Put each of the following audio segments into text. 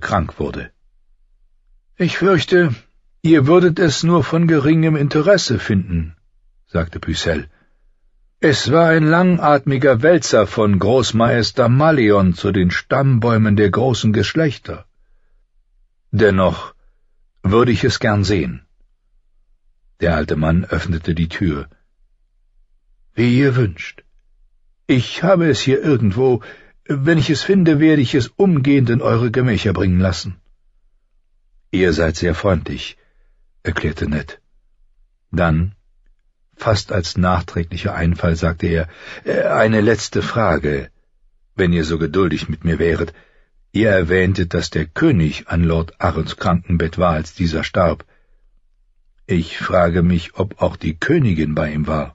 krank wurde. »Ich fürchte, ihr würdet es nur von geringem Interesse finden«, sagte Pucelle. »Es war ein langatmiger Wälzer von Großmeister Malleon zu den Stammbäumen der großen Geschlechter. Dennoch würde ich es gern sehen.« Der alte Mann öffnete die Tür. »Wie ihr wünscht. Ich habe es hier irgendwo. Wenn ich es finde, werde ich es umgehend in eure Gemächer bringen lassen.« »Ihr seid sehr freundlich«, erklärte Ned. Dann, fast als nachträglicher Einfall, sagte er, »Eine letzte Frage, wenn ihr so geduldig mit mir wäret. Ihr erwähntet, dass der König an Lord Arryns Krankenbett war, als dieser starb. Ich frage mich, ob auch die Königin bei ihm war.«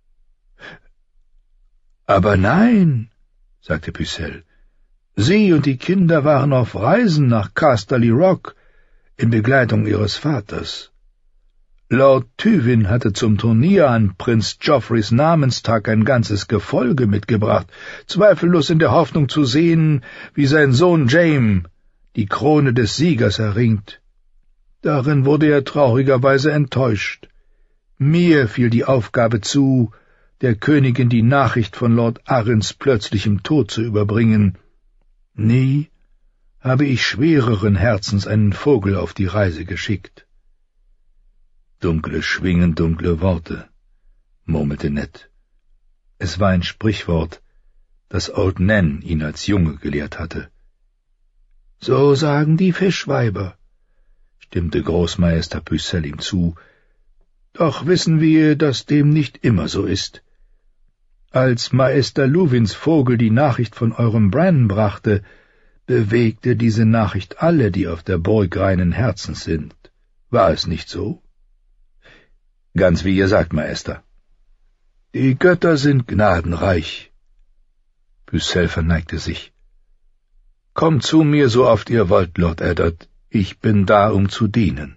»Aber nein«, sagte Pucelle, »sie und die Kinder waren auf Reisen nach Casterly Rock in Begleitung ihres Vaters. Lord Tywin hatte zum Turnier an Prinz Joffreys Namenstag ein ganzes Gefolge mitgebracht, zweifellos in der Hoffnung zu sehen, wie sein Sohn Jaime die Krone des Siegers erringt. Darin wurde er traurigerweise enttäuscht. Mir fiel die Aufgabe zu, der Königin die Nachricht von Lord Arryns plötzlichem Tod zu überbringen. Nie habe ich schwereren Herzens einen Vogel auf die Reise geschickt.« »Dunkle schwingen dunkle Worte«, murmelte Ned. Es war ein Sprichwort, das Old Nan ihn als Junge gelehrt hatte. »So sagen die Fischweiber«, stimmte Großmeister Pucelle ihm zu, »doch wissen wir, dass dem nicht immer so ist. Als Maester Luwins Vogel die Nachricht von eurem Bran brachte, bewegte diese Nachricht alle, die auf der Burg reinen Herzens sind. War es nicht so?« »Ganz wie ihr sagt, Maester.« »Die Götter sind gnadenreich.« Pucelle verneigte sich. »Kommt zu mir, so oft ihr wollt, Lord Eddard. Ich bin da, um zu dienen.«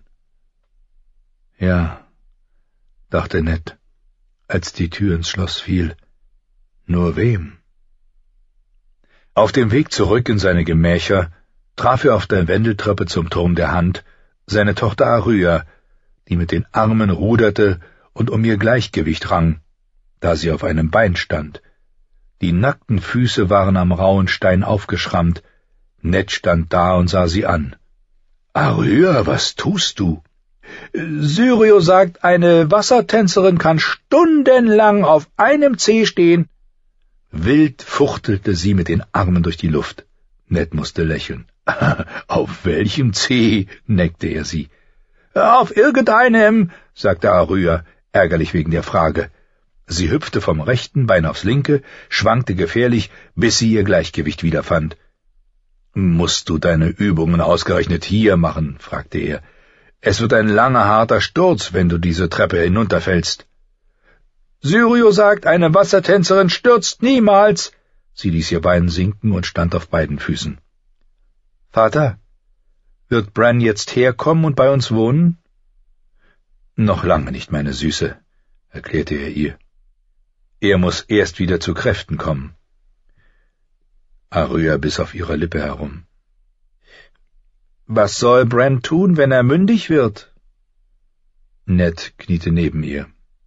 »Ja«, dachte Ned, als die Tür ins Schloss fiel, »nur wem?« Auf dem Weg zurück in seine Gemächer traf er auf der Wendeltreppe zum Turm der Hand seine Tochter Arya, die mit den Armen ruderte und um ihr Gleichgewicht rang, da sie auf einem Bein stand. Die nackten Füße waren am rauen Stein aufgeschrammt. Ned stand da und sah sie an. »Arya, was tust du?« »Syrio sagt, eine Wassertänzerin kann stundenlang auf einem Zeh stehen.« Wild fuchtelte sie mit den Armen durch die Luft. Ned musste lächeln. »Auf welchem Zeh?« neckte er sie. »Auf irgendeinem«, sagte Arya, ärgerlich wegen der Frage. Sie hüpfte vom rechten Bein aufs linke, schwankte gefährlich, bis sie ihr Gleichgewicht wiederfand. »Musst du deine Übungen ausgerechnet hier machen?« fragte er. »Es wird ein langer, harter Sturz, wenn du diese Treppe hinunterfällst.« »Syrio sagt, eine Wassertänzerin stürzt niemals.« Sie ließ ihr Bein sinken und stand auf beiden Füßen. »Vater, wird Bran jetzt herkommen und bei uns wohnen?« »Noch lange nicht, meine Süße«, erklärte er ihr. »Er muss erst wieder zu Kräften kommen.« Arya biss auf ihrer Lippe herum. »Was soll Bran tun, wenn er mündig wird?« Ned kniete neben ihr.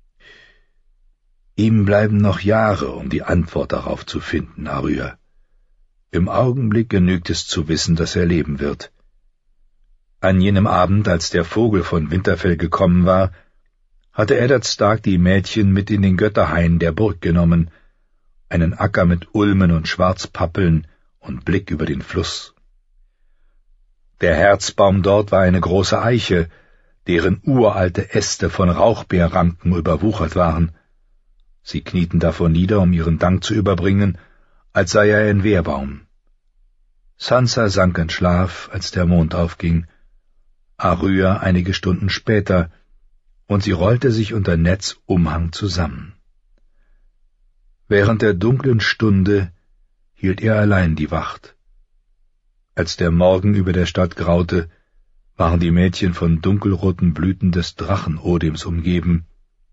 »Ihm bleiben noch Jahre, um die Antwort darauf zu finden, Arya. Im Augenblick genügt es zu wissen, dass er leben wird. An jenem Abend, als der Vogel von Winterfell gekommen war, hatte Eddard Stark die Mädchen mit in den Götterhain der Burg genommen, einen Acker mit Ulmen und Schwarzpappeln und Blick über den Fluss. Der Herzbaum dort war eine große Eiche, deren uralte Äste von Rauchbeerranken überwuchert waren. Sie knieten davor nieder, um ihren Dank zu überbringen, als sei er ein Wehrbaum. Sansa sank in Schlaf, als der Mond aufging, Arya einige Stunden später, und sie rollte sich unter Neds Umhang zusammen. Während der dunklen Stunde hielt er allein die Wacht. Als der Morgen über der Stadt graute, waren die Mädchen von dunkelroten Blüten des Drachenodems umgeben.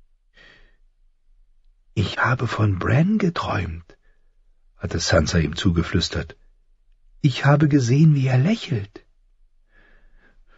»Ich habe von Bran geträumt«, hatte Sansa ihm zugeflüstert. »Ich habe gesehen, wie er lächelt.«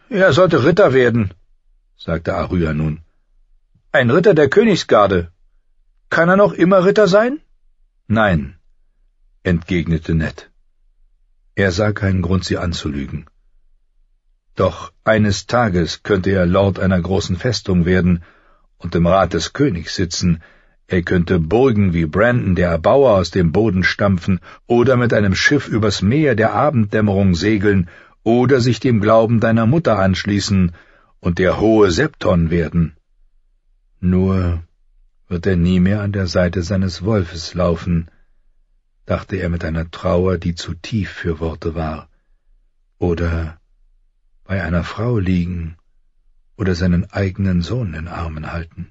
Er sollte Ritter werden, sagte Aryeh nun. Ein Ritter der Königsgarde. Kann er noch immer Ritter sein? Nein, entgegnete Ned. Er sah keinen Grund, sie anzulügen. Doch eines Tages könnte er Lord einer großen Festung werden und im Rat des Königs sitzen. Er könnte Burgen wie Brandon der Erbauer aus dem Boden stampfen oder mit einem Schiff übers Meer der Abenddämmerung segeln oder sich dem Glauben deiner Mutter anschließen und der hohe Septon werden. Nur wird er nie mehr an der Seite seines Wolfes laufen, dachte er mit einer Trauer, die zu tief für Worte war, oder bei einer Frau liegen oder seinen eigenen Sohn in Armen halten.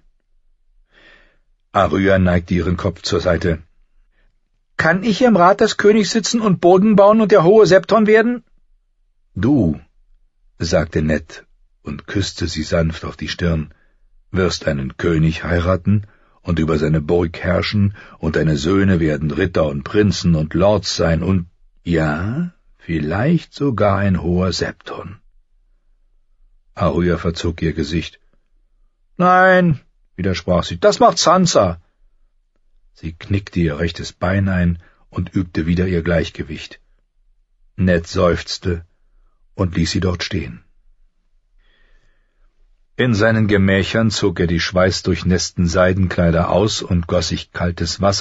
Aryeh neigte ihren Kopf zur Seite. »Kann ich im Rat des Königs sitzen und Burgen bauen und der hohe Septon werden?« »Du«, sagte Ned und küsste sie sanft auf die Stirn, »wirst einen König heiraten und über seine Burg herrschen, und deine Söhne werden Ritter und Prinzen und Lords sein und, ja, vielleicht sogar ein hoher Septon.« Aryeh verzog ihr Gesicht. »Nein«, widersprach sie, »das macht Sansa.« Sie knickte ihr rechtes Bein ein und übte wieder ihr Gleichgewicht. Ned seufzte und ließ sie dort stehen. In seinen Gemächern zog er die schweißdurchnässten Seidenkleider aus und goss sich kaltes Wasser